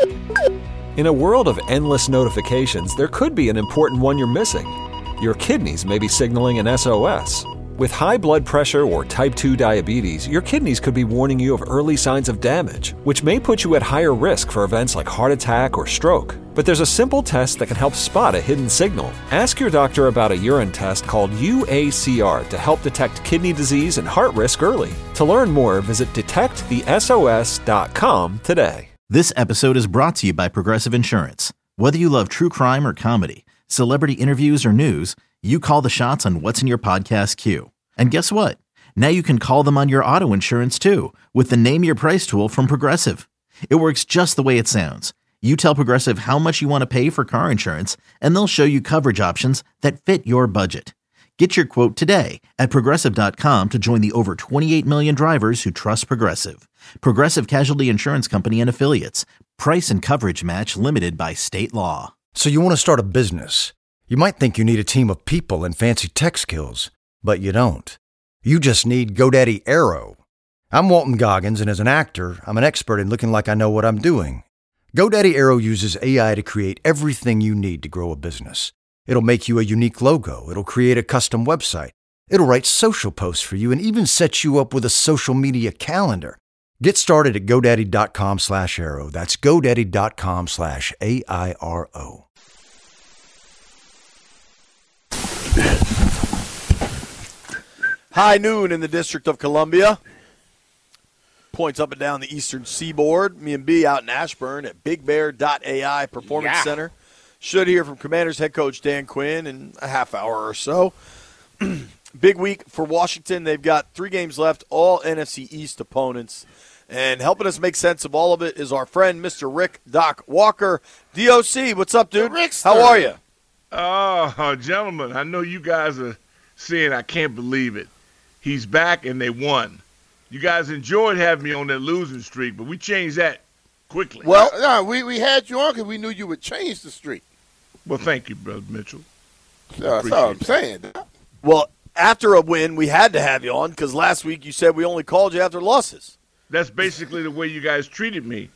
In a world of endless notifications, there could be an important one you're missing. Your kidneys may be signaling an SOS. With high blood pressure or type 2 diabetes, your kidneys could be warning you of early signs of damage, which may put you at higher risk for events like heart attack or stroke. But there's a simple test that can help spot a hidden signal. Ask your doctor about a urine test called UACR to help detect kidney disease and heart risk early. To learn more, visit detectthesos.com today. This episode is brought to you by Progressive Insurance. Whether you love true crime or comedy, celebrity interviews or news, you call the shots on what's in your podcast queue. And guess what? Now you can call them on your auto insurance too with the Name Your Price tool from Progressive. It works just the way it sounds. You tell Progressive how much you want to pay for car insurance, and they'll show you coverage options that fit your budget. Get your quote today at Progressive.com to join the over 28 million drivers who trust Progressive. Progressive Casualty Insurance Company and Affiliates. Price and coverage match limited by state law. So you want to start a business. You might think you need a team of people and fancy tech skills, but you don't. You just need GoDaddy Aero. I'm Walton Goggins, and as an actor, I'm an expert in looking like I know what I'm doing. GoDaddy Aero uses AI to create everything you need to grow a business. It'll make you a unique logo. It'll create a custom website. It'll write social posts for you and even set you up with a social media calendar. Get started at GoDaddy.com/Aero. That's GoDaddy.com/AIRO. High noon in the District of Columbia. Points up and down the eastern seaboard. Me and B out in Ashburn at BigBear.ai Performance Center. Should hear from Commanders head coach Dan Quinn in a half hour or so. Big week for Washington. They've got 3 games left, all NFC East opponents. And helping us make sense of all of it is our friend, Mr. Rick Doc Walker. DOC, what's up, dude? How are you? Oh, gentlemen, I know you guys are saying I can't believe it. He's back and they won. You guys enjoyed having me on that losing streak, but we changed that quickly. Well, no, we had you on because we knew you would change the streak. Well, thank you, Brother Mitchell. That's all I'm saying. Well, after a win, we had to have you on because last week you said we only called you after losses. That's basically the way you guys treated me.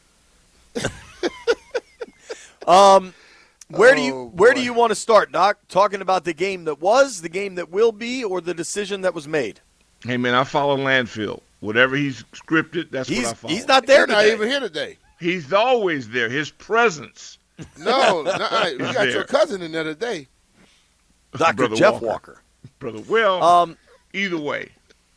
Where do you want to start, Doc? Talking about the game that was, the game that will be, or the decision that was made? Hey, man, I follow Landfill. Whatever he's scripted, that's what I follow. He's not there today. Not even here today. He's always there. His presence. No, we got your cousin in there today. Dr. Brother Jeff Walker. Brother Will, either way.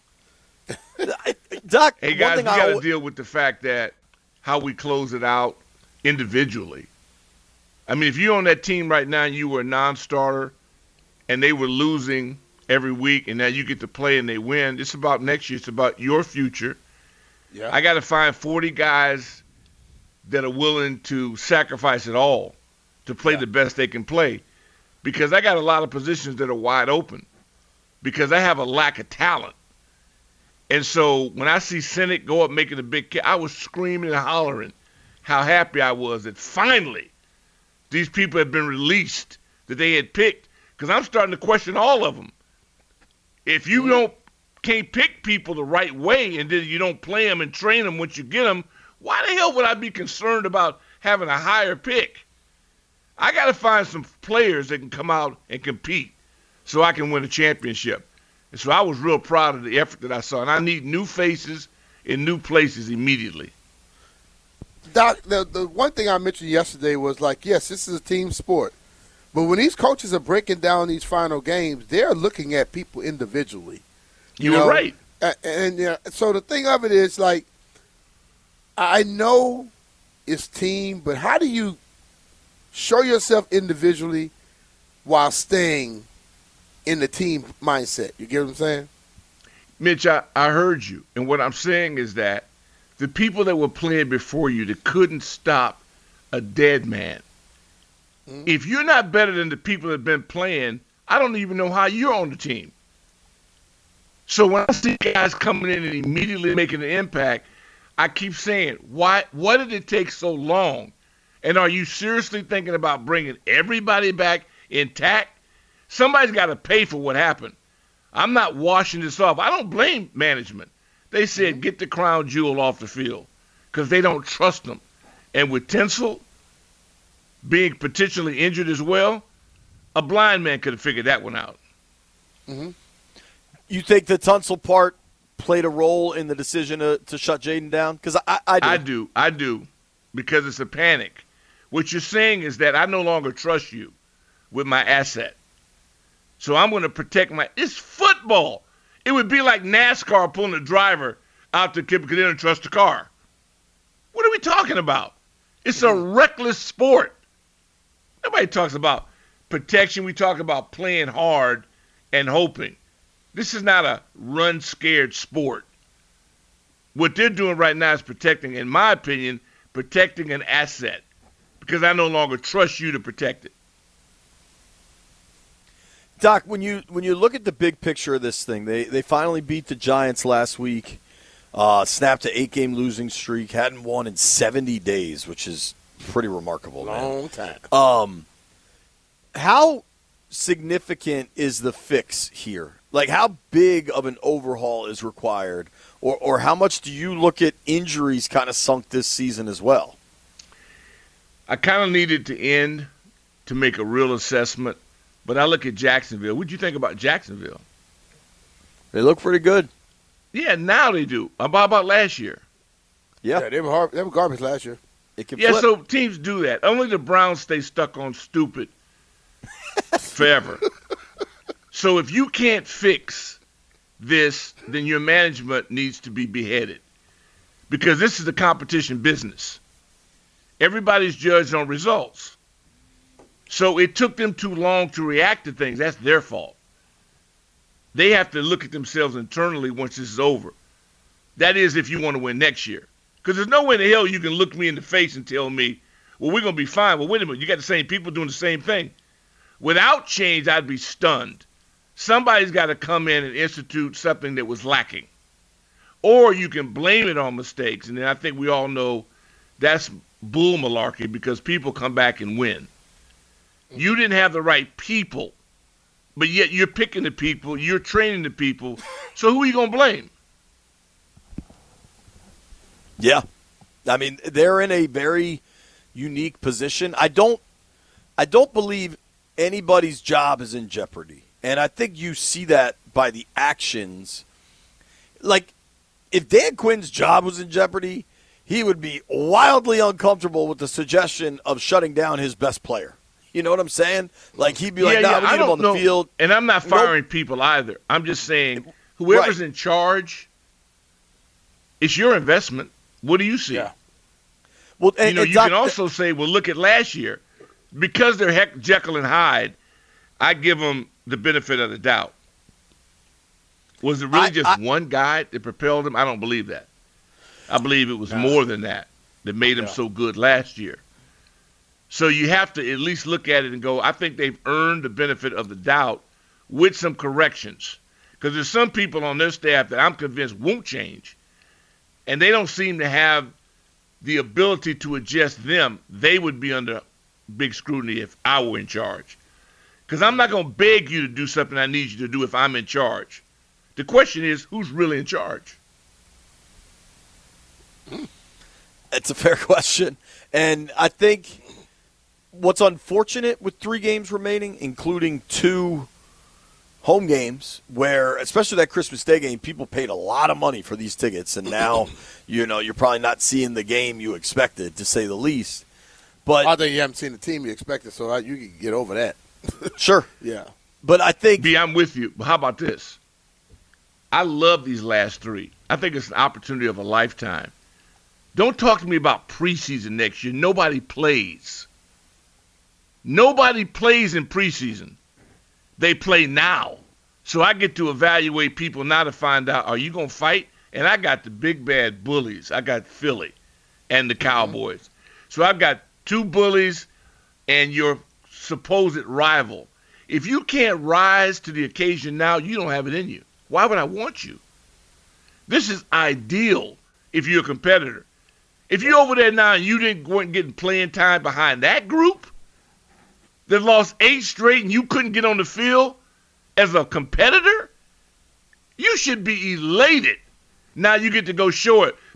Doc, hey, guys, we got to deal with the fact that how we close it out individually. I mean, if you're on that team right now and you were a non-starter and they were losing every week and now you get to play and they win, it's about next year. It's about your future. Yeah. I got to find 40 guys that are willing to sacrifice it all to play the best they can play because I got a lot of positions that are wide open because I have a lack of talent. And so when I see Senate go up making a big kick, I was screaming and hollering how happy I was that finally these people had been released that they had picked because I'm starting to question all of them. If you can't pick people the right way and then you don't play them and train them once you get them, why the hell would I be concerned about having a higher pick? I got to find some players that can come out and compete so I can win a championship. And so I was real proud of the effort that I saw. And I need new faces in new places immediately. Doc, the one thing I mentioned yesterday was like, yes, this is a team sport. But when these coaches are breaking down these final games, they're looking at people individually. You were right. And so the thing of it is, like, I know it's team, but how do you show yourself individually while staying in the team mindset? You get what I'm saying? Mitch, I heard you. And what I'm saying is that the people that were playing before you that couldn't stop a dead man, if you're not better than the people that have been playing, I don't even know how you're on the team. So when I see guys coming in and immediately making an impact, I keep saying, what did it take so long? And are you seriously thinking about bringing everybody back intact? Somebody's got to pay for what happened. I'm not washing this off. I don't blame management. They said get the crown jewel off the field because they don't trust them. And with Tinsel being potentially injured as well, a blind man could have figured that one out. Mm-hmm. You think the Tunsil part played a role in the decision to shut Jaden down? Because I do. I do, because it's a panic. What you're saying is that I no longer trust you with my asset. So I'm going to protect it's football. It would be like NASCAR pulling a driver out to because they don't trust the car. What are we talking about? It's a reckless sport. Nobody talks about protection. We talk about playing hard and hoping. This is not a run-scared sport. What they're doing right now is protecting, in my opinion, protecting an asset, because I no longer trust you to protect it. Doc, when you look at the big picture of this thing, they finally beat the Giants last week, snapped an 8-game losing streak, hadn't won in 70 days, which is pretty remarkable. Long time. How significant is the fix here? Like, how big of an overhaul is required, or how much do you look at injuries kind of sunk this season as well? I kind of needed to end to make a real assessment, but I look at Jacksonville. What do you think about Jacksonville? They look pretty good. Yeah, now they do. How about last year? Yeah, they were garbage last year. It can flip. Flip. So teams do that. Only the Browns stay stuck on stupid forever. So if you can't fix this, then your management needs to be beheaded, because this is a competition business. Everybody's judged on results. So it took them too long to react to things. That's their fault. They have to look at themselves internally once this is over. That is, if you want to win next year. Because there's no way in the hell you can look me in the face and tell me, well, we're going to be fine. Well, wait a minute. You got the same people doing the same thing. Without change, I'd be stunned. Somebody's got to come in and institute something that was lacking. Or you can blame it on mistakes. And then I think we all know that's bull malarkey, because people come back and win. You didn't have the right people, but yet you're picking the people, you're training the people. So who are you going to blame? Yeah. I mean, they're in a very unique position. I don't believe anybody's job is in jeopardy. And I think you see that by the actions. Like, if Dan Quinn's job was in jeopardy, he would be wildly uncomfortable with the suggestion of shutting down his best player. You know what I'm saying? Like, he'd be like, we need him on the field. And I'm not firing people either. I'm just saying, whoever's in charge, it's your investment. What do you see? Yeah. Well, you can also say, well, look at last year. Because they're Jekyll and Hyde, I give them the benefit of the doubt. Was it really just one guy that propelled him? I don't believe that. I believe it was more than that made him so good last year. So you have to at least look at it and go, I think they've earned the benefit of the doubt with some corrections. Because there's some people on their staff that I'm convinced won't change. And they don't seem to have the ability to adjust them. They would be under big scrutiny if I were in charge. Because I'm not going to beg you to do something I need you to do if I'm in charge. The question is, who's really in charge? It's a fair question. And I think what's unfortunate with 3 games remaining, including 2 home games, where, especially that Christmas Day game, people paid a lot of money for these tickets, and now, you're probably not seeing the game you expected, to say the least. But I think you haven't seen the team you expected, so you can get over that. Sure. Yeah. But I think B, I'm with you. But how about this? I love these last 3. I think it's an opportunity of a lifetime. Don't talk to me about preseason next year. Nobody plays. Nobody plays in preseason. They play now. So I get to evaluate people now to find out, are you going to fight? And I got the big bad bullies. I got Philly and the Cowboys. So I've got 2 bullies and your supposed rival. If you can't rise to the occasion now, you don't have it in you. Why would I want you? This is ideal if you're a competitor. If you're over there now and you didn't go and get playing time behind that group that lost 8 straight and you couldn't get on the field as a competitor, you should be elated. Now you get to go show it.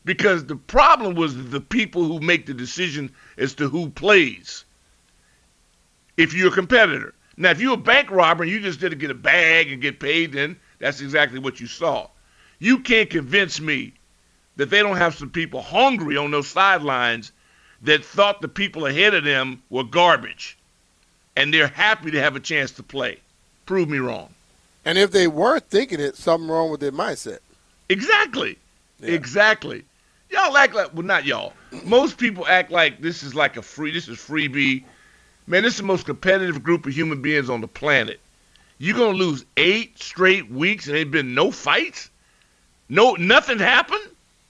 Because the problem was the people who make the decision as to who plays. If you're a competitor. Now, if you're a bank robber and you just did to get a bag and get paid, then that's exactly what you saw. You can't convince me that they don't have some people hungry on those sidelines that thought the people ahead of them were garbage, and they're happy to have a chance to play. Prove me wrong. And if they weren't thinking it, something wrong with their mindset. Exactly. Yeah. Exactly. Y'all act like, well, not y'all. Most people act like this is freebie. Man, this is the most competitive group of human beings on the planet. You're going to lose 8 straight weeks and there's been no fights? Nothing happened?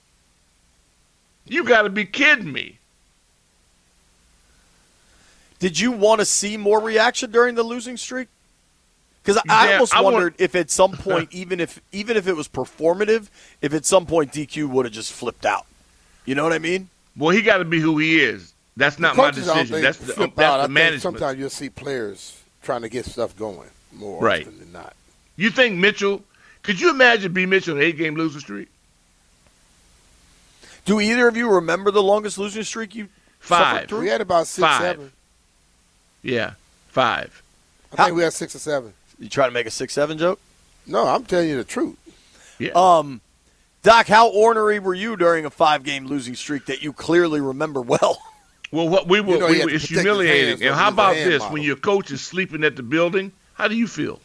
You got to be kidding me. Did you want to see more reaction during the losing streak? Because I almost wondered if at some point, even if it was performative, if at some point DQ would have just flipped out. You know what I mean? Well, he got to be who he is. That's not my decision. That's the management. Sometimes you'll see players trying to get stuff going more often than not. You think Mitchell – could you imagine B. Mitchell on an 8-game losing streak? Do either of you remember the longest losing streak you 5. suffered through? We had about 6, 7. Yeah, 5. I think we had 6 or 7. You trying to make a 6-7 joke? No, I'm telling you the truth. Yeah. Doc, how ornery were you during a 5-game losing streak that you clearly remember well? Well, what we were, it's humiliating. And how about this? Model. When your coach is sleeping at the building, how do you feel?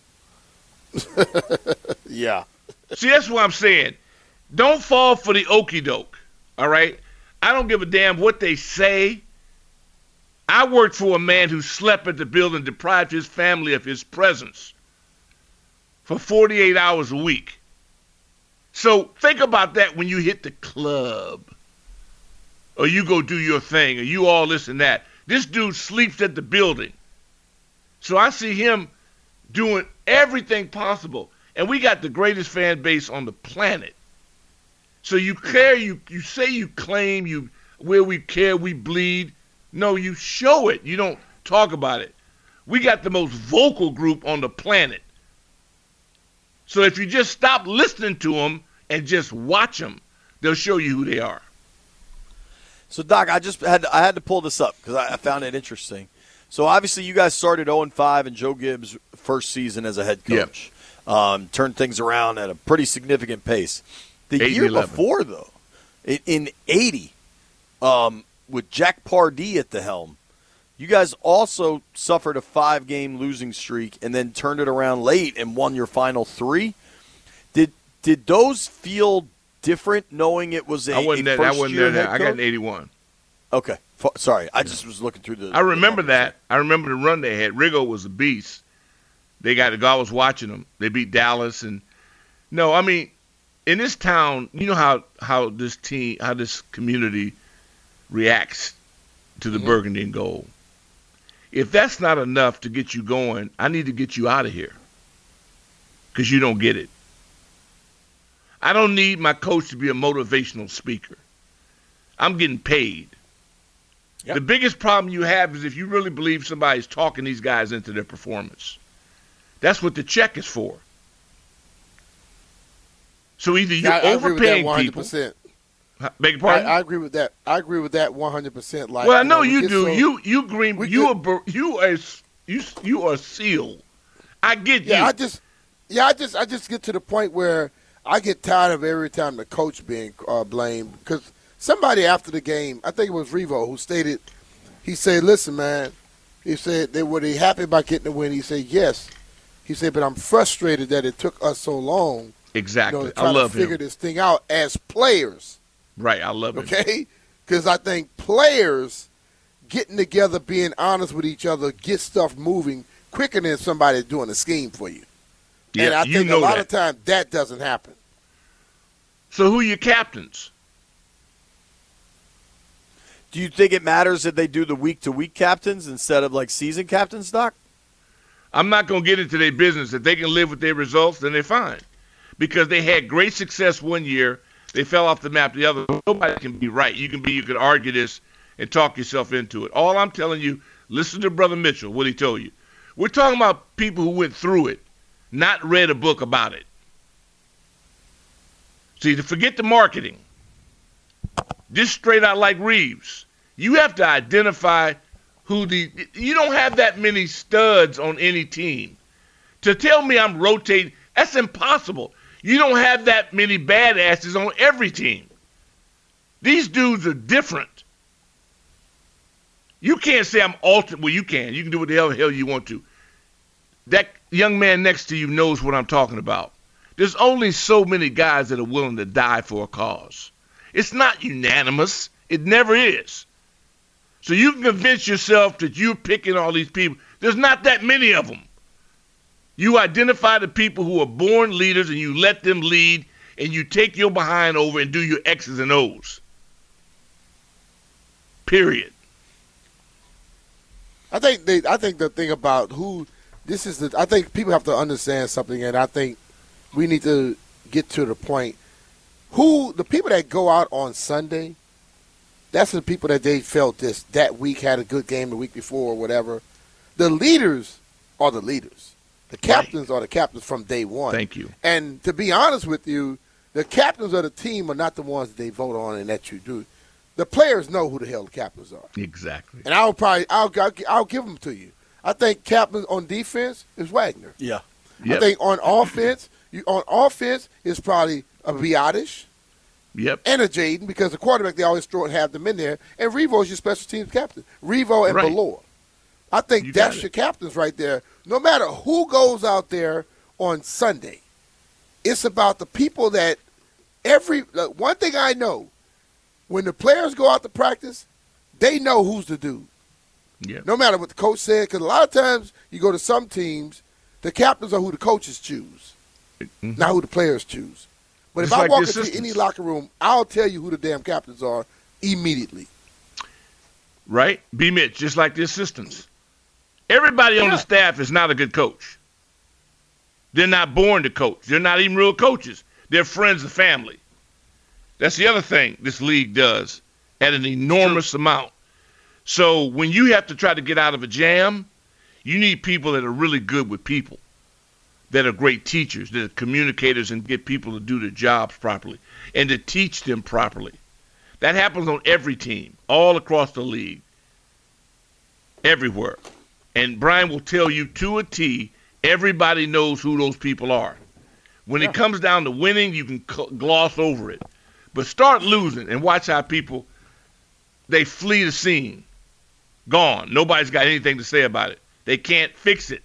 Yeah. See, that's what I'm saying. Don't fall for the okie doke, all right? I don't give a damn what they say. I worked for a man who slept at the building, deprived his family of his presence for 48 hours a week. So think about that when you hit the club. Or you go do your thing, or you all this and that. This dude sleeps at the building. So I see him doing everything possible. And we got the greatest fan base on the planet. So you care, you say you claim, where we care, we bleed. No, you show it. You don't talk about it. We got the most vocal group on the planet. So if you just stop listening to them and just watch them, they'll show you who they are. So, Doc, I had to pull this up because I found it interesting. So, obviously, you guys started 0-5 in Joe Gibbs' first season as a head coach. Yep. Turned things around at a pretty significant pace. The year before, though, in 80, with Jack Pardee at the helm, you guys also suffered a 5-game losing streak and then turned it around late and won your final 3. Did those feel different knowing it was I wasn't there. I got an 81. Okay. Sorry. I just was looking through the – I remember that. I remember the run they had. Riggo was a beast. I was watching them. They beat Dallas. And no, I mean, in this town, you know how this community reacts to the burgundy and gold. If that's not enough to get you going, I need to get you out of here because you don't get it. I don't need my coach to be a motivational speaker. I'm getting paid. Yep. The biggest problem you have is if you really believe somebody's talking these guys into their performance. That's what the check is for. So either you're overpaying people. Beg your pardon? I agree with that. I agree with that 100%. Like, well, I know you do. You are SEAL. I get you. I just get to the point where I get tired of every time the coach being blamed because somebody after the game, I think it was Revo, who stated, he said, listen, man, he said, were they happy about getting the win? He said, yes. He said, but I'm frustrated that it took us so long exactly. to try to figure this thing out as players. Right, I love it. Okay? Because I think players getting together, being honest with each other, get stuff moving quicker than somebody doing a scheme for you. Yeah, and I think a lot of times that doesn't happen. So who are your captains? Do you think it matters that they do the week-to-week captains instead of, like, season captains, Doc? I'm not going to get into their business. If they can live with their results, then they're fine. Because they had great success one year. They fell off the map the other. Nobody can be right. You can argue this and talk yourself into it. All I'm telling you, listen to Brother Mitchell, what he told you. We're talking about people who went through it, not read a book about it. See, to forget the marketing. Just straight out like Reeves. You have to identify you don't have that many studs on any team. To tell me I'm rotating, that's impossible. You don't have that many badasses on every team. These dudes are different. You can't say I'm alternate. Well, you can. You can do what the hell you want to. That young man next to you knows what I'm talking about. There's only so many guys that are willing to die for a cause. It's not unanimous. It never is. So you can convince yourself that you're picking all these people. There's not that many of them. You identify the people who are born leaders and you let them lead, and you take your behind over and do your X's and O's. Period. I think the thing about I think people have to understand something, and I think we need to get to the point. The people that go out on Sunday, that's the people that they felt that week had a good game the week before or whatever. The leaders are the leaders. The captains are the captains from day one. Thank you. And to be honest with you, the captains of the team are not the ones that they vote on and that you do. The players know who the hell the captains are. Exactly. And I'll give them to you. I think captain on defense is Wagner. Yeah. Yep. I think on offense, it's probably a Biotish. Yep. And a Jaden, because the quarterback, they always throw and have them in there. And Revo is your special teams captain. Revo and Ballore. I think that's your captains right there. No matter who goes out there on Sunday, it's about the people that one thing I know, when the players go out to practice, they know who's the dude. Yep. No matter what the coach said, because a lot of times you go to some teams, the captains are who the coaches choose, not who the players choose. But if I walk into any locker room, I'll tell you who the damn captains are immediately. Right? B. Mitch, just like the assistants. Everybody on the staff is not a good coach. They're not born to coach. They're not even real coaches. They're friends of family. That's the other thing this league does at an enormous amount. So when you have to try to get out of a jam, you need people that are really good with people, that are great teachers, that are communicators and get people to do their jobs properly and to teach them properly. That happens on every team, all across the league, everywhere. And Brian will tell you to a T, everybody knows who those people are. When it comes down to winning, you can gloss over it. But start losing and watch how people, they flee the scene. Gone. Nobody's got anything to say about it. They can't fix it.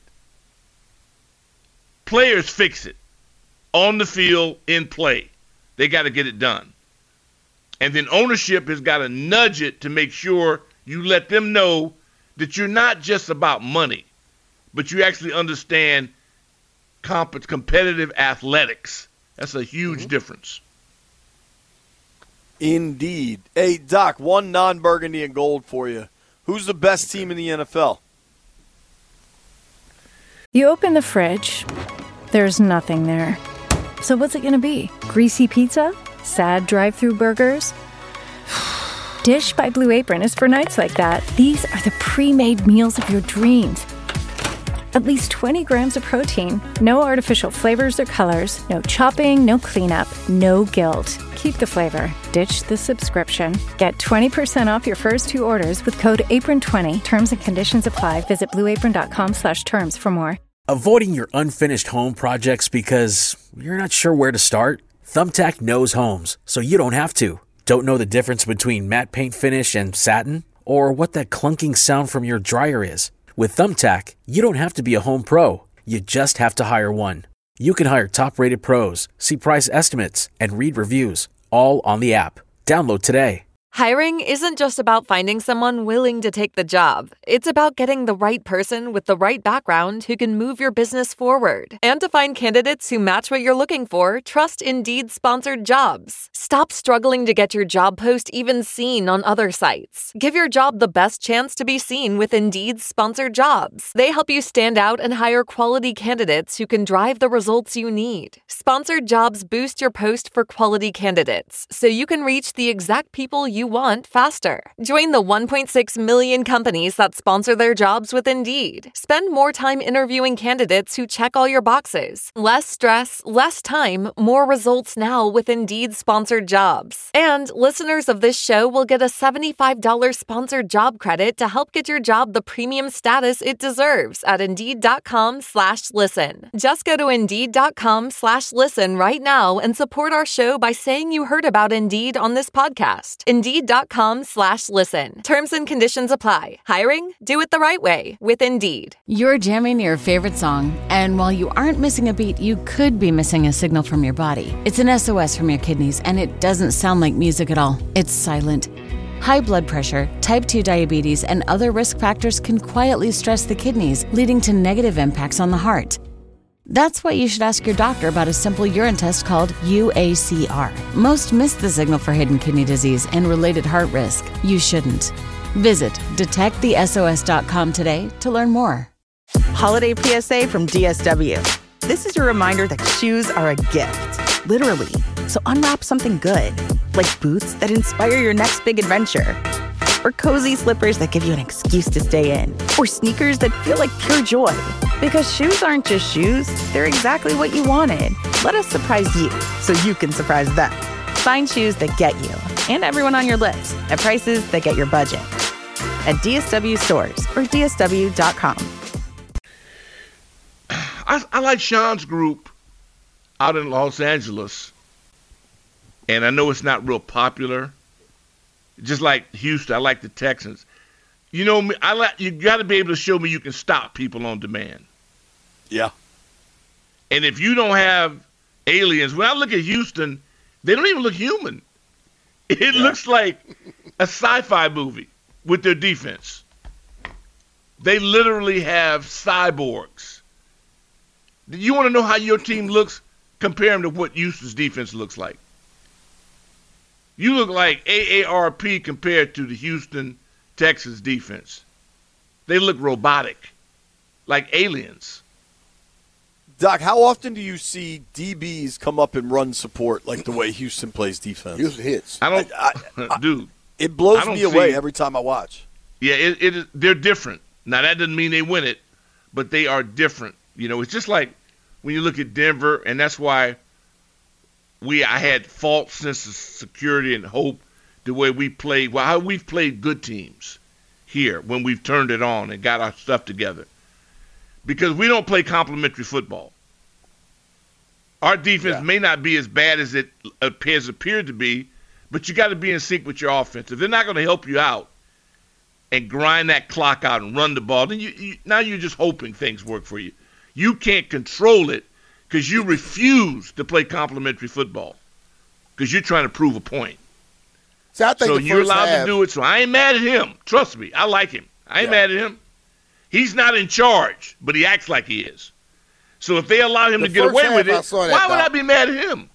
Players fix it. On the field, in play. They got to get it done. And then ownership has got to nudge it to make sure you let them know that you're not just about money, but you actually understand competitive athletics. That's a huge difference. Indeed. Hey, Doc, one non-burgundy and gold for you. Who's the best team in the NFL? You open the fridge, there's nothing there. So what's it going to be? Greasy pizza? Sad drive-thru burgers? Dish by Blue Apron is for nights like that. These are the pre-made meals of your dreams. At least 20 grams of protein, no artificial flavors or colors, no chopping, no cleanup, no guilt. Keep the flavor. Ditch the subscription. Get 20% off your first 2 orders with code APRON20. Terms and conditions apply. Visit blueapron.com/terms for more. Avoiding your unfinished home projects because you're not sure where to start? Thumbtack knows homes, so you don't have to. Don't know the difference between matte paint finish and satin? Or what that clunking sound from your dryer is? With Thumbtack, you don't have to be a home pro. You just have to hire one. You can hire top-rated pros, see price estimates, and read reviews, all on the app. Download today. Hiring isn't just about finding someone willing to take the job. It's about getting the right person with the right background who can move your business forward. And to find candidates who match what you're looking for, trust Indeed Sponsored Jobs. Stop struggling to get your job post even seen on other sites. Give your job the best chance to be seen with Indeed Sponsored Jobs. They help you stand out and hire quality candidates who can drive the results you need. Sponsored Jobs boost your post for quality candidates, so you can reach the exact people you you want faster. Join the 1.6 million companies that sponsor their jobs with Indeed. Spend more time interviewing candidates who check all your boxes. Less stress, less time, more results now with Indeed sponsored jobs. And listeners of this show will get a $75 sponsored job credit to help get your job the premium status it deserves at Indeed.com/listen. Just go to Indeed.com/listen right now and support our show by saying you heard about Indeed on this podcast. Indeed.com/listen. Terms and conditions apply. Hiring? Do it the right way with Indeed. You're jamming your favorite song, and while you aren't missing a beat, you could be missing a signal from your body. It's an SOS from your kidneys, and it doesn't sound like music at all. It's silent. High blood pressure, type 2 diabetes, and other risk factors can quietly stress the kidneys, leading to negative impacts on the heart. That's why you should ask your doctor about a simple urine test called UACR. Most miss the signal for hidden kidney disease and related heart risk. You shouldn't. Visit detectthesos.com today to learn more. Holiday PSA from DSW. This is your reminder that shoes are a gift, literally. So unwrap something good, like boots that inspire your next big adventure, or cozy slippers that give you an excuse to stay in, or sneakers that feel like pure joy. Because shoes aren't just shoes, they're exactly what you wanted. Let us surprise you so you can surprise them. Find shoes that get you and everyone on your list at prices that get your budget. At DSW stores or DSW.com. I like Sean's group out in Los Angeles, and I know it's not real popular. Just like Houston, I like the Texans. You know me, you got to be able to show me you can stop people on demand. Yeah. And if you don't have aliens, when I look at Houston, they don't even look human. It looks like a sci-fi movie with their defense. They literally have cyborgs. You want to know how your team looks? Compare them to what Houston's defense looks like. You look like AARP compared to the Houston Texans defense. They look robotic, like aliens. Doc, how often do you see DBs come up and run support like the way Houston plays defense? Houston hits. I don't, dude. It blows me away every time I watch. Yeah, they're different. Now, that doesn't mean they win it, but they are different. You know, it's just like when you look at Denver, and that's why I had false sense of security and hope the way we played, how we've played good teams here when we've turned it on and got our stuff together. Because we don't play complementary football. Our defense may not be as bad as it appeared to be, but you got to be in sync with your offense. If they're not going to help you out and grind that clock out and run the ball, then now you're just hoping things work for you. You can't control it because you refuse to play complementary football because you're trying to prove a point. See, I think so you're allowed to do it. So I ain't mad at him. Trust me, I like him. I ain't mad at him. He's not in charge, but he acts like he is. So if they allow him to get away with it, why would I be mad at him?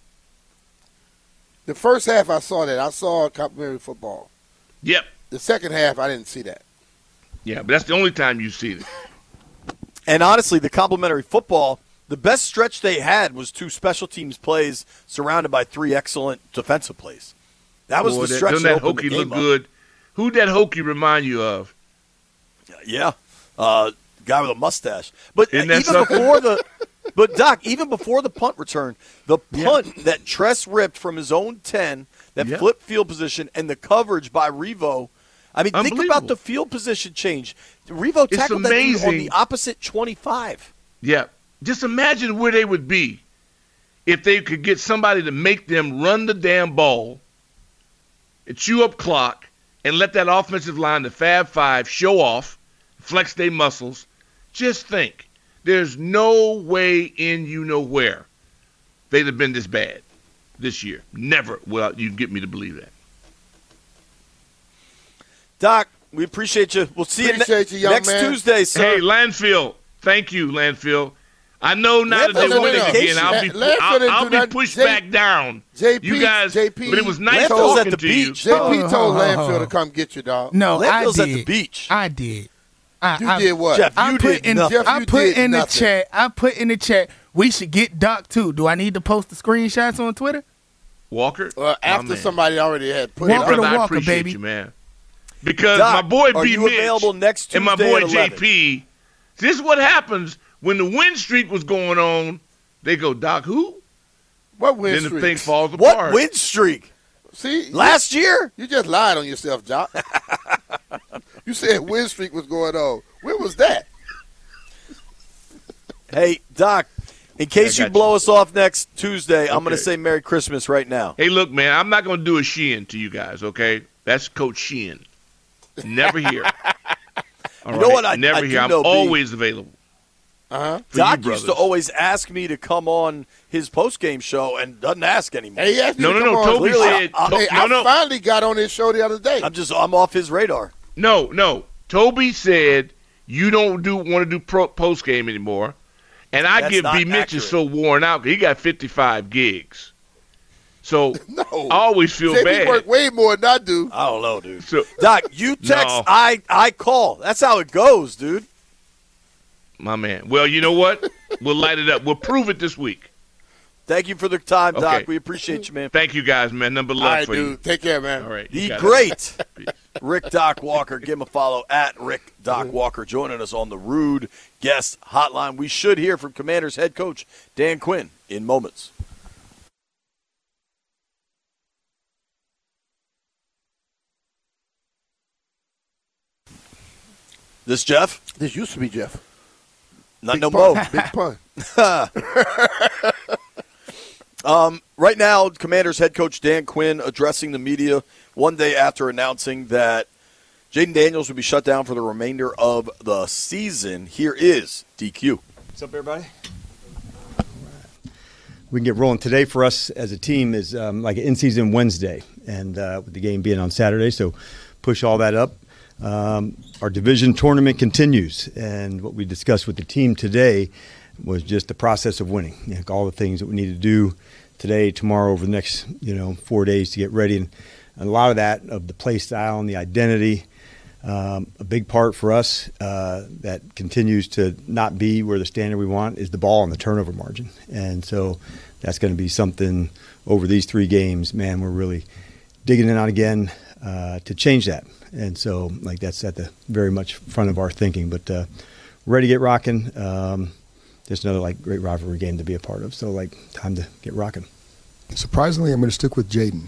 The first half I saw that. I saw complementary football. Yep. The second half I didn't see that. Yeah, but that's the only time you see it. And honestly, the complementary football, the best stretch they had was 2 special teams plays surrounded by 3 excellent defensive plays. That was the stretch that opened the game look good. Who'd that Hokie remind you of? Yeah. Guy with a mustache. But even before the punt return, the punt that Tress ripped from his own 10, that flip field position, and the coverage by Revo. I mean, think about the field position change. Revo tackled that dude on the opposite 25. Yeah. Just imagine where they would be if they could get somebody to make them run the damn ball and chew up clock and let that offensive line, the Fab Five, show off, flex their muscles. Just think. There's no way in where they'd have been this bad this year. Never will you get me to believe that. Doc, we appreciate you. We'll see you next Tuesday, sir. Hey, Landfill. Thank you, Landfill. I know now that they win again, I'll be pushed back down. You guys, but it was nice talking at the beach. JP told Landfill to come get you, dog. No, Landfill's I did. at the beach. I did. You did what? Jeff, I put in the chat. We should get Doc too. Do I need to post the screenshots on Twitter? Walker. After somebody already had put Walker it to up. I Walker, appreciate baby. you, man. Because Doc, my boy are B. you Mitch available next Tuesday and my boy at 11? JP, this is what happens when the win streak was going on. They go, Doc, who? What win Then streak? the thing falls apart. What win streak? See, Last year? you just lied on yourself, Jock. You said win streak was going on. When was that? Hey, Doc, in case I you got blow you. us off next Tuesday, I'm going to Okay. say Merry Christmas right now. Hey, look, man, I'm not going to do a Sheehan to you guys, okay? That's Coach Sheehan. Never here. All You know right? what? I Never do here. I'm know, B. always available. Uh-huh. For Doc you used to brothers. always ask me to come on his post-game show and doesn't ask anymore. Hey, he asked me No, to no, come no. on. Toby Clearly, said. Hey, I finally got on his show the other day. I'm off his radar. No. Toby said you don't want to do post game anymore, and I That's give not B. Mitch accurate. is so worn out 'cause he got 55 gigs. So No. I always feel JP bad. work way more than I do. I don't know, dude. So Doc, you text, No. I call. That's how it goes, dude. my man. Well, you know what? We'll light it up. We'll prove it this week. Thank you for the time, Doc. Okay. We appreciate you, man. Thank you guys, man. Number All love right, for dude. you. Take care, man. All right. you The got it. great Peace. Rick Doc Walker. Give him a follow at Rick Doc Walker, joining us on the Rude Guest Hotline. We should hear from Commanders head coach Dan Quinn in moments. This Jeff? This used to be Jeff. Not Big no pun. more. Big pun. Right now, Commanders head coach Dan Quinn addressing the media one day after announcing that Jaden Daniels would be shut down for the remainder of the season. Here is DQ. What's up, everybody? We can get rolling. Today for us as a team is like an in-season Wednesday, and with the game being on Saturday, so push all that up. Our division tournament continues, and what we discussed with the team today was just the process of winning. You know, all the things that we need to do today, tomorrow, over the next 4 days to get ready, and a lot of that of the play style and the identity. A big part for us that continues to not be where the standard we want is the ball and the turnover margin. And so that's going to be something over these 3 games, man, we're really digging in on again to change that. And so that's at the very much front of our thinking. But ready to get rocking. Just another great rivalry game to be a part of. So time to get rocking. Surprisingly, I'm going to stick with Jaden.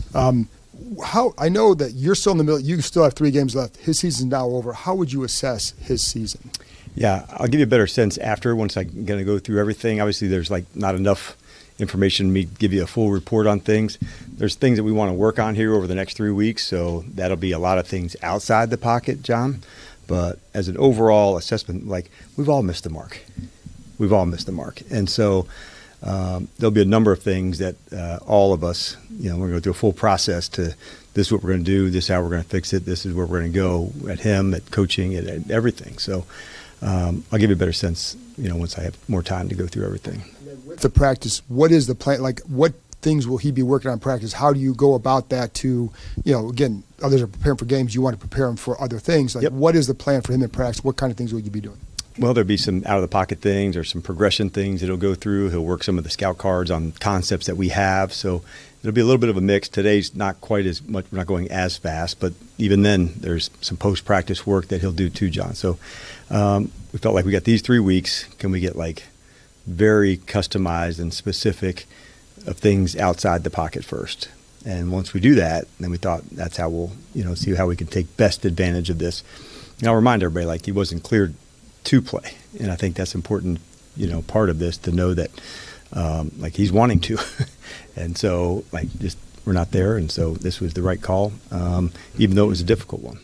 How I know that you're still in the middle. You still have 3 games left. His season's now over. How would you assess his season? Yeah, I'll give you a better sense after once I'm going to go through everything. Obviously, there's not enough information for me to give you a full report on things. There's things that we want to work on here over the next 3 weeks, so that'll be a lot of things outside the pocket, John. But as an overall assessment, we've all missed the mark. We've all missed the mark, and so there'll be a number of things that all of us, we're going to go through a full process to this is what we're going to do, this is how we're going to fix it, this is where we're going to go at him, at coaching, at everything. So I'll give you a better sense, once I have more time to go through everything. With the practice, what is the plan? What things will he be working on in practice? How do you go about that to, again, others are preparing for games. You want to prepare them for other things. Yep. What is the plan for him in practice? What kind of things will you be doing? Well, there'll be some out-of-the-pocket things or some progression things that he'll go through. He'll work some of the scout cards on concepts that we have. So it'll be a little bit of a mix. Today's not quite as much. We're not going as fast. But even then, there's some post-practice work that he'll do too, John. So we felt like we got these 3 weeks. Can we get very customized and specific of things outside the pocket first? And once we do that, then we thought that's how we'll, see how we can take best advantage of this. And I'll remind everybody, he wasn't cleared to play. And I think that's important, part of this to know that, he's wanting to. And so, just we're not there. And so this was the right call, even though it was a difficult one.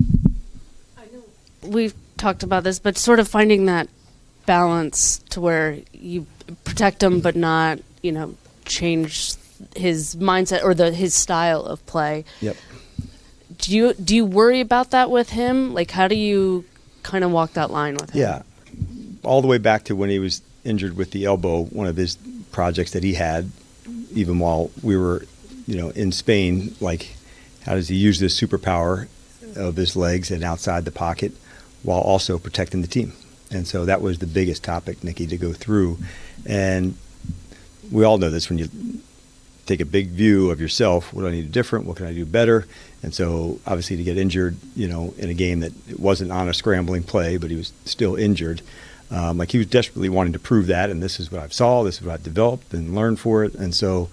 I know we've talked about this, but sort of finding that balance to where you protect him but not, change his mindset or his style of play. Yep. Do you worry about that with him? How do you kind of walk that line with him? Yeah. All the way back to when he was injured with the elbow, one of his projects that he had, even while we were, in Spain, how does he use this superpower of his legs and outside the pocket while also protecting the team? And so that was the biggest topic, Nikki, to go through. And we all know this when you take a big view of yourself. What do I need to do different? What can I do better? And so obviously to get injured, in a game that it wasn't on a scrambling play, but he was still injured. He was desperately wanting to prove that, and this is what I've saw, this is what I've developed and learned for it. And so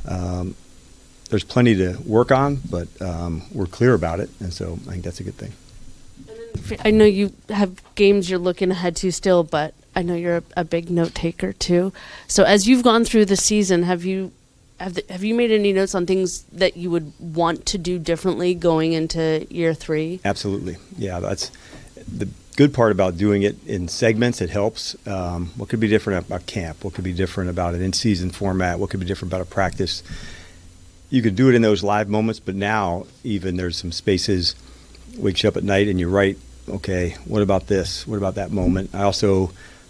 there's plenty to work on, but we're clear about it, and so I think that's a good thing. I know you have games you're looking ahead to still, but I know you're a big note taker too. So as you've gone through the season, have you made any notes on things that you would want to do differently going into year 3? Absolutely. Yeah, that's the good part about doing it in segments. It helps. What could be different about camp? What could be different about an in-season format? What could be different about a practice? You could do it in those live moments, but now even there's some spaces. Wakes you up at night and you write, okay, what about this? What about that moment? I also,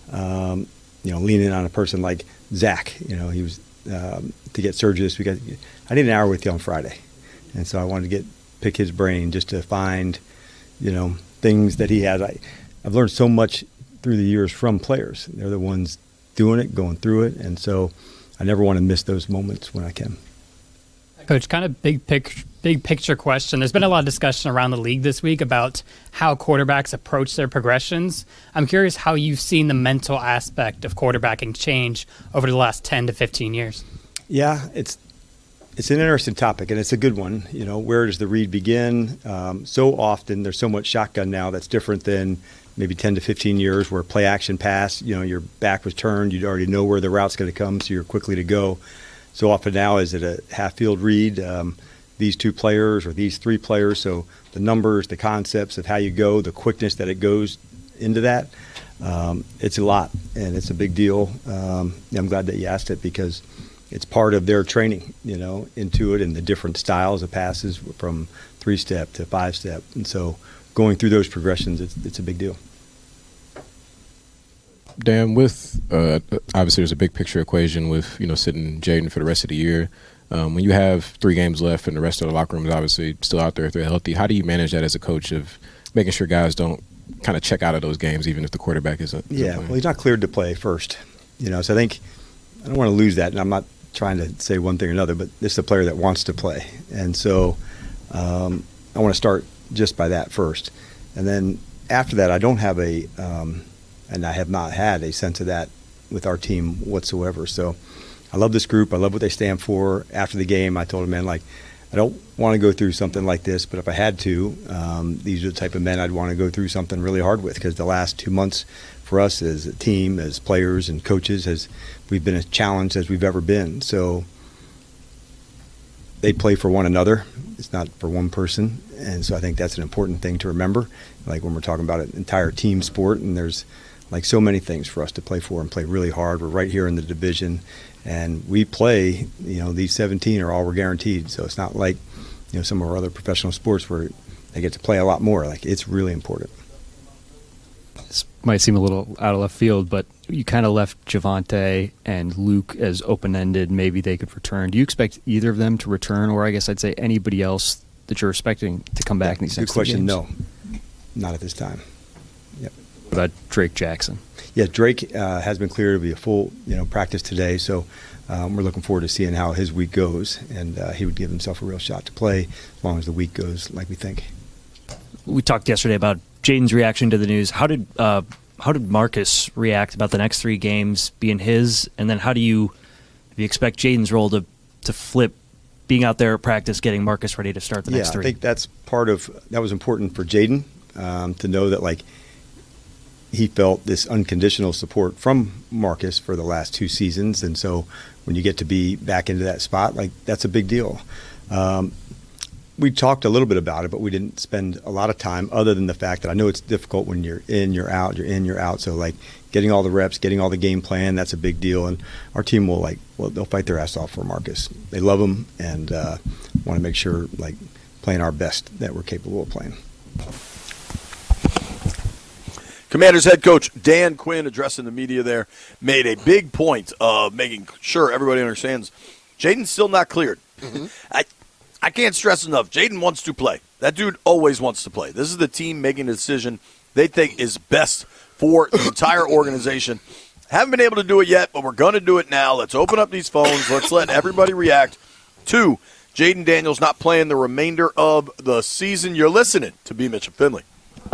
lean in on a person like Zach. He was to get surgery this week. I did an hour with you on Friday, and so I wanted to pick his brain just to find, things that he has. I've learned so much through the years from players. They're the ones doing it, going through it, and so I never want to miss those moments when I can. Coach, kind of big picture question. There's been a lot of discussion around the league this week about how quarterbacks approach their progressions. I'm curious how you've seen the mental aspect of quarterbacking change over the last 10 to 15 years. Yeah, it's an interesting topic, and it's a good one. Where does the read begin? So often there's so much shotgun now that's different than maybe 10 to 15 years where play action pass, your back was turned, you already know where the route's going to come, so you're quickly to go. So often now is it a half-field read, these 2 players or these 3 players, so the numbers, the concepts of how you go, the quickness that it goes into that, it's a lot, and it's a big deal. I'm glad that you asked it because it's part of their training, into it and the different styles of passes from 3-step to 5-step. And so going through those progressions, it's a big deal. Dan, with obviously there's a big picture equation with sitting Jaden for the rest of the year. When you have 3 games left and the rest of the locker room is obviously still out there if they're healthy, how do you manage that as a coach of making sure guys don't kind of check out of those games even if the quarterback isn't? Yeah, well, he's not cleared to play first. So I think I don't want to lose that, and I'm not trying to say one thing or another, but this is a player that wants to play, and so I want to start just by that first, and then after that, I don't have and I have not had a sense of that with our team whatsoever. So I love this group. I love what they stand for. After the game, I told them, man, I don't want to go through something like this, but if I had to, these are the type of men I'd want to go through something really hard with, because the last 2 months for us as a team, as players and coaches, we've been as challenged as we've ever been. So they play for one another. It's not for one person. And so I think that's an important thing to remember, when we're talking about an entire team sport, and there's so many things for us to play for and play really hard. We're right here in the division, and we play, these 17 are all we're guaranteed. So it's not like, some of our other professional sports where they get to play a lot more. It's really important. This might seem a little out of left field, but you kind of left Javonte and Luke as open-ended. Maybe they could return. Do you expect either of them to return, or I guess I'd say anybody else that you're expecting to come back in these next 2 games? Good question. No, not at this time. Yep. What about Drake Jackson? Yeah, Drake has been cleared to be a full, practice today. So we're looking forward to seeing how his week goes, and he would give himself a real shot to play as long as the week goes like we think. We talked yesterday about Jaden's reaction to the news. How did Marcus react about the next 3 games being his, and then how do you expect Jaden's role to flip, being out there at practice, getting Marcus ready to start the next 3? I think that's that was important for Jaden to know that he felt this unconditional support from Marcus for the last 2 seasons, and so when you get to be back into that spot, that's a big deal. We talked a little bit about it, but we didn't spend a lot of time other than the fact that I know it's difficult when you're in, you're out, you're in, you're out. So getting all the reps, getting all the game plan, that's a big deal. And our team will they'll fight their ass off for Marcus. They love him and want to make sure playing our best that we're capable of playing. Commanders head coach Dan Quinn, addressing the media there, made a big point of making sure everybody understands Jaden's still not cleared. Mm-hmm. I can't stress enough, Jaden wants to play. That dude always wants to play. This is the team making a decision they think is best for the entire organization. Haven't been able to do it yet, but we're going to do it now. Let's open up these phones. Let's let everybody react. 2, Jaden Daniels not playing the remainder of the season. You're listening to B. Mitchell Finley.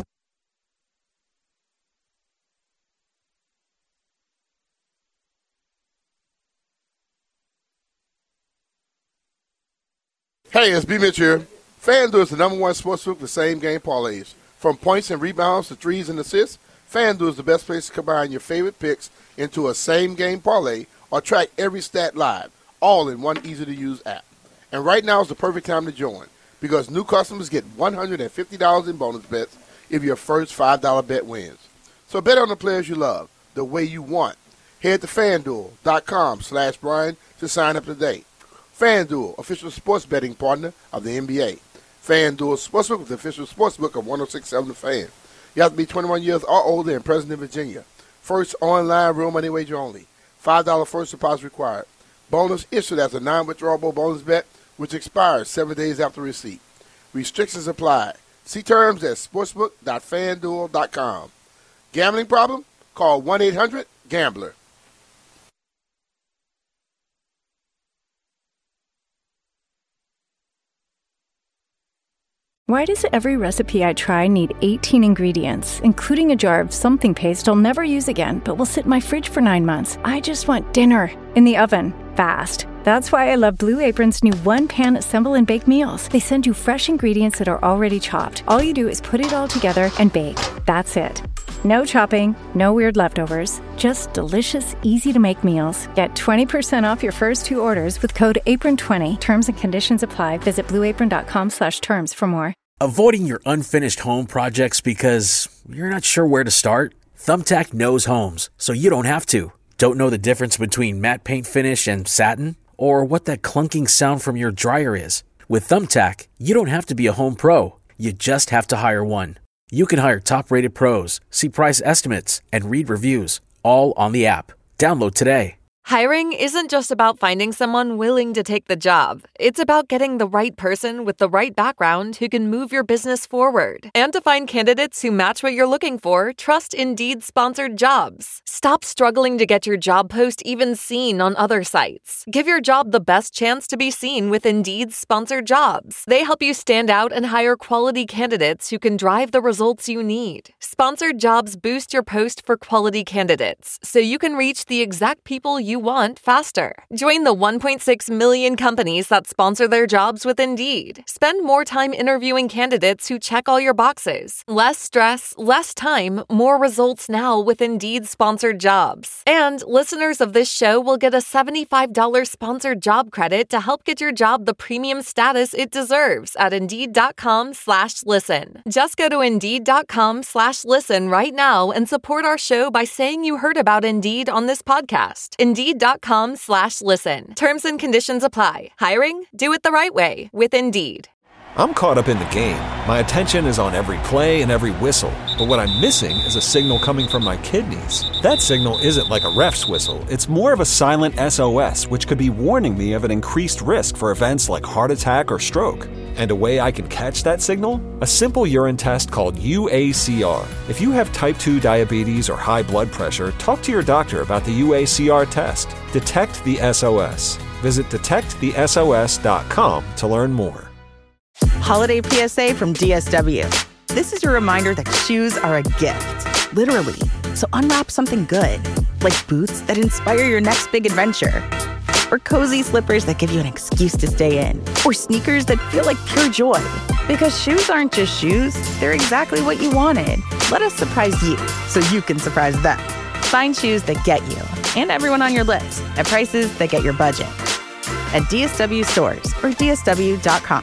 Hey, it's B. Mitch here. FanDuel is the number one sportsbook for same-game parlays. From points and rebounds to threes and assists, FanDuel is the best place to combine your favorite picks into a same-game parlay or track every stat live, all in one easy-to-use app. And right now is the perfect time to join because new customers get $150 in bonus bets if your first $5 bet wins. So bet on the players you love the way you want. Head to FanDuel.com/Brian to sign up today. FanDuel, official sports betting partner of the NBA. FanDuel Sportsbook with the official sportsbook of 106.7 The Fan. You have to be 21 years or older and present in Virginia. First online real money wager only. $5 first deposit required. Bonus issued as a non-withdrawable bonus bet, which expires 7 days after receipt. Restrictions apply. See terms at sportsbook.fanduel.com. Gambling problem? Call 1-800-GAMBLER. Why does every recipe I try need 18 ingredients, including a jar of something paste I'll never use again, but will sit in my fridge for 9 months? I just want dinner in the oven, fast. That's why I love Blue Apron's new one-pan assemble and bake meals. They send you fresh ingredients that are already chopped. All you do is put it all together and bake. That's it. No chopping, no weird leftovers, just delicious, easy-to-make meals. Get 20% off your first 2 orders with code APRON20. Terms and conditions apply. Visit blueapron.com/terms for more. Avoiding your unfinished home projects because you're not sure where to start? Thumbtack knows homes, so you don't have to. Don't know the difference between matte paint finish and satin? Or what that clunking sound from your dryer is? With Thumbtack, you don't have to be a home pro. You just have to hire one. You can hire top-rated pros, see price estimates, and read reviews, all on the app. Download today. Hiring isn't just about finding someone willing to take the job. It's about getting the right person with the right background who can move your business forward. And to find candidates who match what you're looking for, trust Indeed-sponsored jobs. Stop struggling to get your job post even seen on other sites. Give your job the best chance to be seen with Indeed-sponsored jobs. They help you stand out and hire quality candidates who can drive the results you need. Sponsored jobs boost your post for quality candidates, so you can reach the exact people you want faster. Join the 1.6 million companies that sponsor their jobs with Indeed. Spend more time interviewing candidates who check all your boxes. Less stress, less time, more results now with Indeed-sponsored jobs. And listeners of this show will get a $75 sponsored job credit to help get your job the premium status it deserves at Indeed.com/listen. Just go to Indeed.com/listen right now and support our show by saying you heard about Indeed on this podcast. Indeed.com/listen. Terms and conditions apply. Hiring? Do it the right way with Indeed. I'm caught up in the game. My attention is on every play and every whistle. But what I'm missing is a signal coming from my kidneys. That signal isn't like a ref's whistle. It's more of a silent SOS, which could be warning me of an increased risk for events like heart attack or stroke. And a way I can catch that signal? A simple urine test called UACR. If you have type 2 diabetes or high blood pressure, talk to your doctor about the UACR test. Detect the SOS. Visit detectthesos.com to learn more. Holiday PSA from DSW. This is your reminder that shoes are a gift, literally. So unwrap something good, like boots that inspire your next big adventure, or cozy slippers that give you an excuse to stay in, or sneakers that feel like pure joy. Because shoes aren't just shoes, they're exactly what you wanted. Let us surprise you so you can surprise them. Find shoes that get you and everyone on your list at prices that get your budget at DSW stores or DSW.com.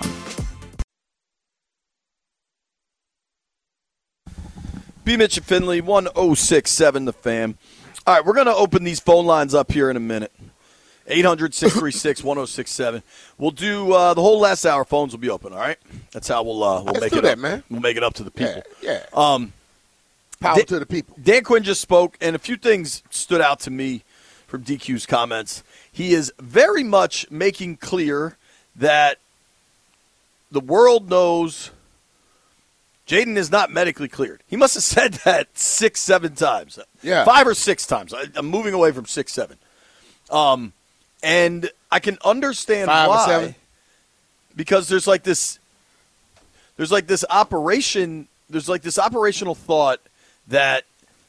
B. Mitch and Finley, 1067 The Fan. All right, we're going to open these phone lines up here in a minute. 800-636-1067. We'll do the whole last hour. Phones will be open, all right? That's how we'll make it up. Man. We'll make it up to the people. Yeah. Power to the people. Dan Quinn just spoke, and a few things stood out to me from DQ's comments. He is very much making clear that the world knows Jaden is not medically cleared. He must have said that 6-7 times. Yeah. 5 or 6 times. I'm moving away from 6-7. And I can understand 5 or why. 7? Because there's like this operational thought that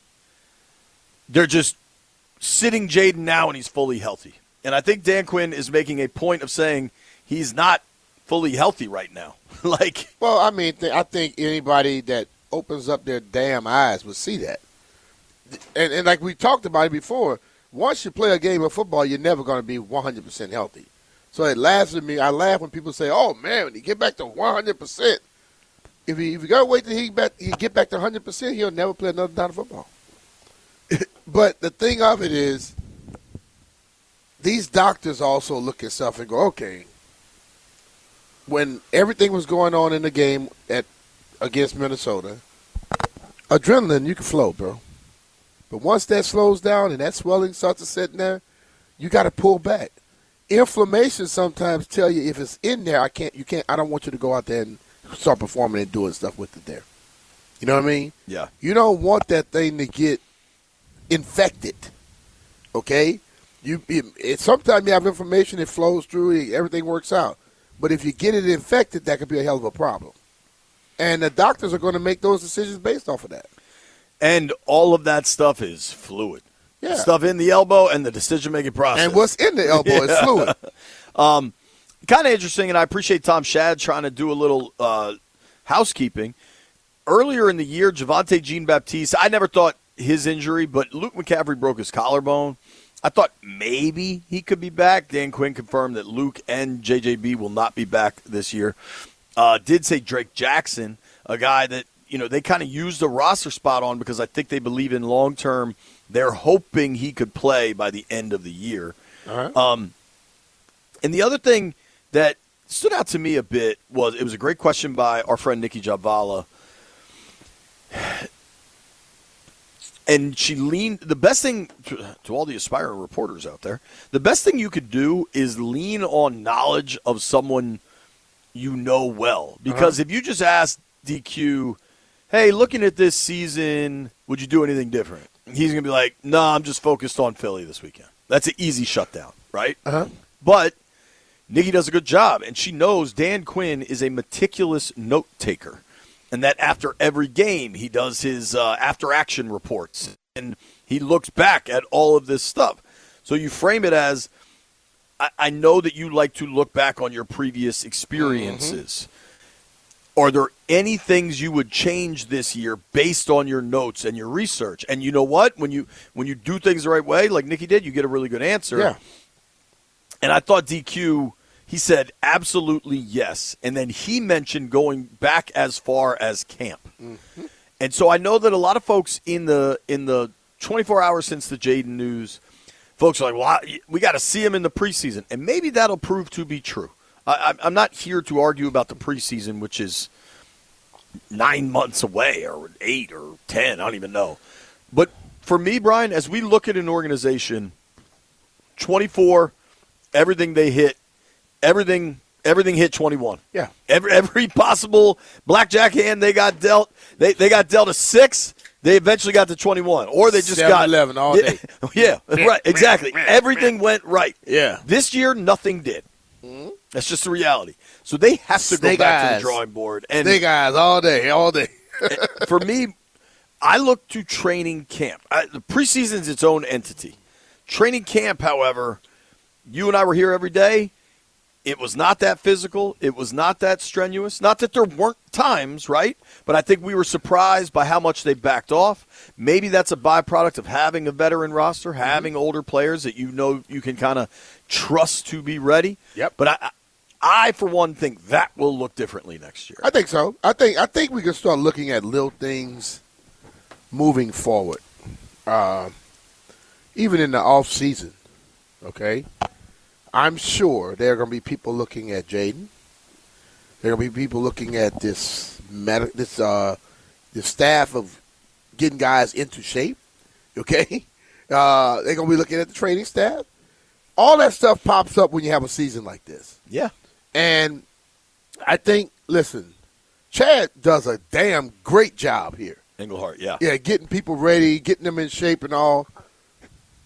they're just sitting Jaden now and he's fully healthy. And I think Dan Quinn is making a point of saying he's not fully healthy right now. Well, I mean, I think anybody that opens up their damn eyes would see that. And like we talked about it before, once you play a game of football, you're never going to be 100% healthy. So it laughs at me. I laugh when people say, "Oh man, when he get back to 100%, if you got to wait till he get back to 100%, he'll never play another down of football." But the thing of it is, these doctors also look at stuff and go, "Okay, when everything was going on in the game against Minnesota, adrenaline, you can flow, bro. But once that slows down and that swelling starts to set in there, you got to pull back. Inflammation sometimes tell you if it's in there, I don't want you to go out there and start performing and doing stuff with it there. You know what I mean? Yeah. You don't want that thing to get infected, okay? Sometimes you have inflammation, it flows through, everything works out. But if you get it infected, that could be a hell of a problem. And the doctors are going to make those decisions based off of that. And all of that stuff is fluid. Yeah. Stuff in the elbow and the decision-making process. And what's in the elbow is fluid. Kind of interesting, and I appreciate Tom Shad trying to do a little housekeeping. Earlier in the year, Javonte Jean-Baptiste, I never thought his injury, but Luke McCaffrey broke his collarbone. I thought maybe he could be back. Dan Quinn confirmed that Luke and JJB will not be back this year. Did say Drake Jackson, a guy that they kind of used a roster spot on because I think they believe in long-term. They're hoping he could play by the end of the year. All right. And the other thing that stood out to me a bit was it was a great question by our friend Nikki Javala. And she leaned – the best thing to all the aspiring reporters out there, the best thing you could do is lean on knowledge of someone you know well. Because if you just ask DQ, hey, looking at this season, would you do anything different? He's going to be like, no, I'm just focused on Philly this weekend. That's an easy shutdown, right? But Nikki does a good job, and she knows Dan Quinn is a meticulous note taker. And that after every game, he does his after-action reports, and he looks back at all of this stuff. So you frame it as, I know that you like to look back on your previous experiences. Are there any things you would change this year based on your notes and your research? And you know what? When you do things the right way, like Nikki did, you get a really good answer. Yeah. And I thought DQ – he said absolutely yes, and then he mentioned going back as far as camp. And so I know that a lot of folks in the 24 hours since the Jaden news, folks are like, well, we got to see him in the preseason, and maybe that'll prove to be true. I'm not here to argue about the preseason, which is 9 months away or 8 or 10, I don't even know. But for me, Brian, as we look at an organization, 24, everything they hit, Everything hit 21. Yeah. Every possible blackjack hand they got dealt. They got dealt a 6. They eventually got to 21, or they just got 11 all day. Yeah, right. Exactly. Everything went right. Yeah. This year, nothing did. That's just the reality. So they have to go back to the drawing board. And Snake eyes all day. For me, I look to training camp. The preseason is its own entity. Training camp, however, you and I were here every day. It was not that physical. It was not that strenuous. Not that there weren't times, right? But I think we were surprised by how much they backed off. Maybe that's a byproduct of having a veteran roster, having older players that you know you can kind of trust to be ready. Yep. But I, for one, think that will look differently next year. I think so. I think we can start looking at little things moving forward, even in the off season. Okay. I'm sure there are going to be people looking at Jaden. There are going to be people looking at this staff of getting guys into shape. Okay, they're going to be looking at the training staff. All that stuff pops up when you have a season like this. Yeah, and I think, listen, Chad does a damn great job here. Englehart, yeah, getting people ready, getting them in shape and all.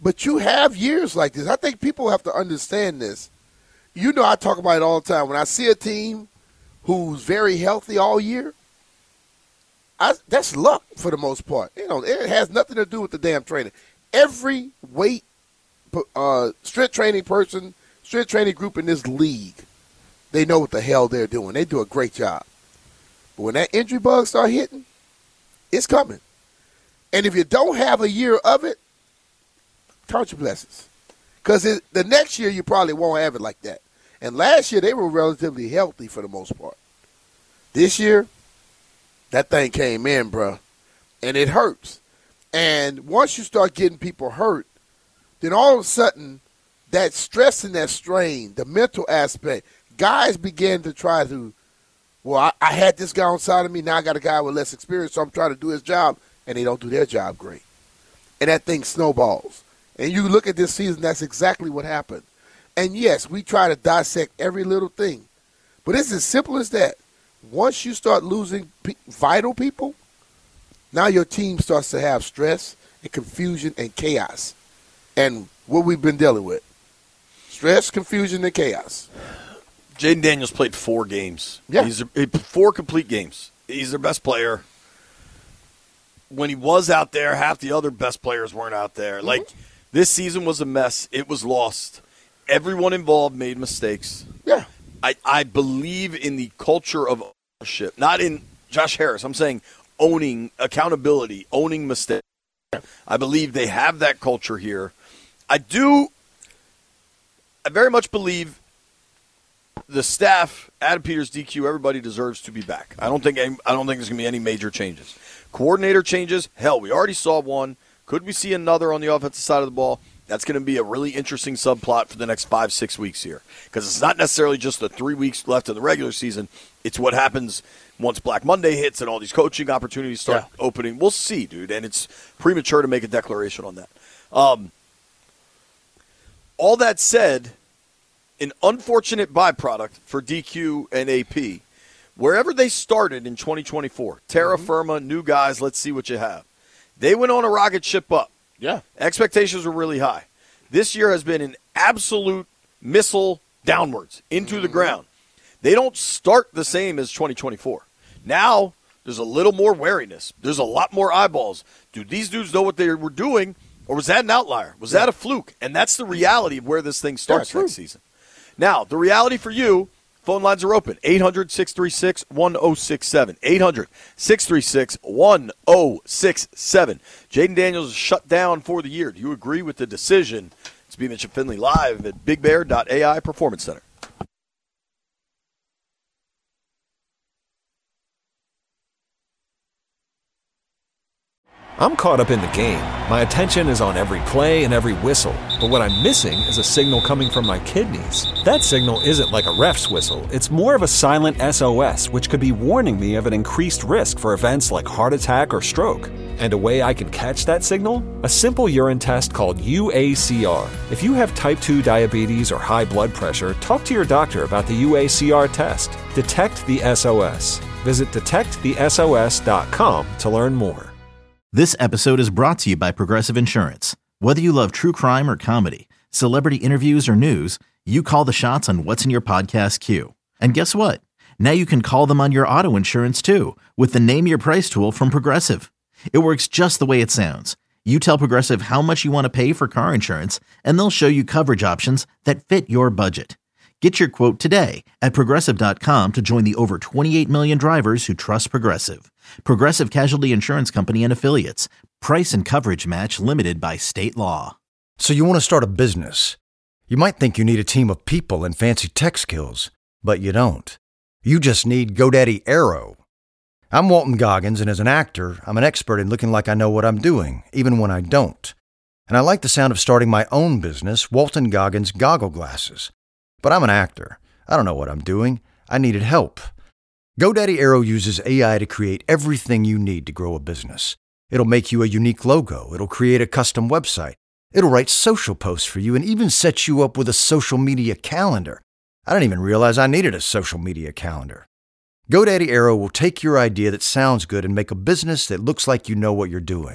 But you have years like this. I think people have to understand this. You know, I talk about it all the time. When I see a team who's very healthy all year, that's luck for the most part. You know, it has nothing to do with the damn training. Every weight, strength training person, strength training group in this league, they know what the hell they're doing. They do a great job. But when that injury bug start hitting, it's coming. And if you don't have a year of it, count your blessings. Because the next year you probably won't have it like that. And last year they were relatively healthy for the most part. This year, that thing came in, bro, and it hurts. And once you start getting people hurt, then all of a sudden that stress and that strain, the mental aspect, guys begin to try to, well, I had this guy on side of me, now I got a guy with less experience, so I'm trying to do his job, and they don't do their job great. And that thing snowballs. And you look at this season, that's exactly what happened. And, yes, we try to dissect every little thing. But it's as simple as that. Once you start losing vital people, now your team starts to have stress and confusion and chaos. And what we've been dealing with. Stress, confusion, and chaos. Jaden Daniels played 4 games. Yeah. He's 4 complete games. He's their best player. When he was out there, half the other best players weren't out there. Mm-hmm. Like, this season was a mess. It was lost. Everyone involved made mistakes. Yeah. I believe in the culture of ownership, not in Josh Harris. I'm saying owning accountability, owning mistakes. I believe they have that culture here. I very much believe the staff, Adam Peters, DQ, everybody deserves to be back. I don't think there's going to be any major changes. Coordinator changes, hell, we already saw one. Could we see another on the offensive side of the ball? That's going to be a really interesting subplot for the next 5-6 weeks here, because it's not necessarily just the 3 weeks left in the regular season. It's what happens once Black Monday hits and all these coaching opportunities start opening. We'll see, dude, and it's premature to make a declaration on that. All that said, an unfortunate byproduct for DQ and AP, wherever they started in 2024, terra firma, new guys, let's see what you have. They went on a rocket ship up. Yeah. Expectations were really high. This year has been an absolute missile downwards into the ground. They don't start the same as 2024. Now there's a little more wariness. There's a lot more eyeballs. Do these dudes know what they were doing, or was that an outlier? Was that a fluke? And that's the reality of where this thing starts next season. Now, the reality for you, phone lines are open, 800-636-1067, 800-636-1067. Jaden Daniels is shut down for the year. Do you agree with the decision? It's B. Mitch and Finley live at BigBear.ai Performance Center. I'm caught up in the game. My attention is on every play and every whistle. But what I'm missing is a signal coming from my kidneys. That signal isn't like a ref's whistle. It's more of a silent SOS, which could be warning me of an increased risk for events like heart attack or stroke. And a way I can catch that signal? A simple urine test called UACR. If you have type 2 diabetes or high blood pressure, talk to your doctor about the UACR test. Detect the SOS. Visit detectthesos.com to learn more. This episode is brought to you by Progressive Insurance. Whether you love true crime or comedy, celebrity interviews or news, you call the shots on what's in your podcast queue. And guess what? Now you can call them on your auto insurance too with the Name Your Price tool from Progressive. It works just the way it sounds. You tell Progressive how much you want to pay for car insurance, and they'll show you coverage options that fit your budget. Get your quote today at Progressive.com to join the over 28 million drivers who trust Progressive. Progressive Casualty Insurance Company and Affiliates. Price and coverage match limited by state law. So you want to start a business. You might think you need a team of people and fancy tech skills, but you don't. You just need GoDaddy Aero. I'm Walton Goggins, and as an actor, I'm an expert in looking like I know what I'm doing, even when I don't. And I like the sound of starting my own business, Walton Goggins Goggle Glasses. But I'm an actor. I don't know what I'm doing. I needed help. GoDaddy Aero uses AI to create everything you need to grow a business. It'll make you a unique logo. It'll create a custom website. It'll write social posts for you and even set you up with a social media calendar. I didn't even realize I needed a social media calendar. GoDaddy Aero will take your idea that sounds good and make a business that looks like you know what you're doing.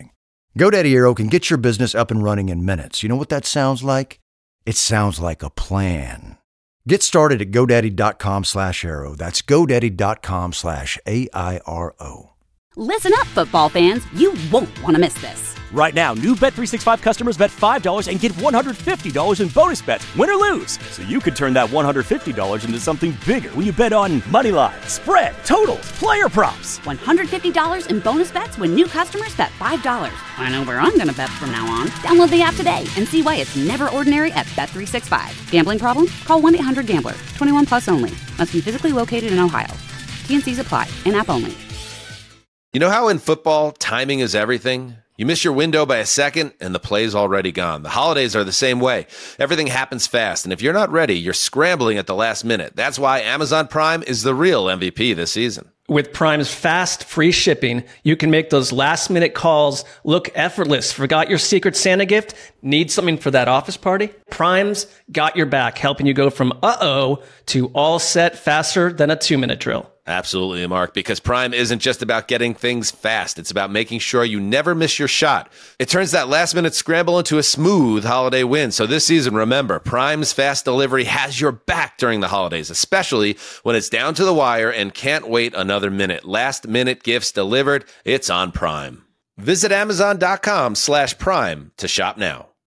GoDaddy Aero can get your business up and running in minutes. You know what that sounds like? It sounds like a plan. Get started at GoDaddy.com/Aero. That's GoDaddy.com/AIRO. Listen up, football fans. You won't want to miss this. Right now, new Bet365 customers bet $5 and get $150 in bonus bets, win or lose. So you could turn that $150 into something bigger when you bet on money line, spread, totals, player props. $150 in bonus bets when new customers bet $5. I know where I'm going to bet from now on. Download the app today and see why it's never ordinary at Bet365. Gambling problem? Call 1-800-GAMBLER. 21 plus only. Must be physically located in Ohio. T&Cs apply. In-app only. You know how in football, timing is everything? You miss your window by a second, and the play's already gone. The holidays are the same way. Everything happens fast, and if you're not ready, you're scrambling at the last minute. That's why Amazon Prime is the real MVP this season. With Prime's fast, free shipping, you can make those last-minute calls look effortless. Forgot your Secret Santa gift? Need something for that office party? Prime's got your back, helping you go from uh-oh to all set faster than a 2-minute drill. Absolutely, Mark, because Prime isn't just about getting things fast. It's about making sure you never miss your shot. It turns that last-minute scramble into a smooth holiday win. So this season, remember, Prime's fast delivery has your back during the holidays, especially when it's down to the wire and can't wait another minute. Last-minute gifts delivered. It's on Prime. Visit Amazon.com/Prime to shop now.